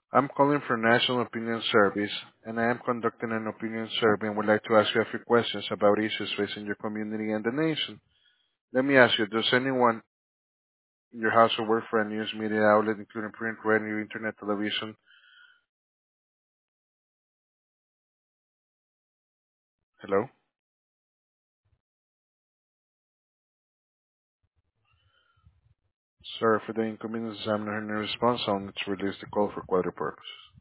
I'm calling for National Opinion Service, and I am conducting an opinion survey and would like to ask you a few questions about issues facing your community and the nation. Let me ask you, does anyone in your household work for a news media outlet, including print, radio, internet, television? Hello? Sorry for the inconvenience. I'm not hearing a response. I'll need to release the call for quality purposes.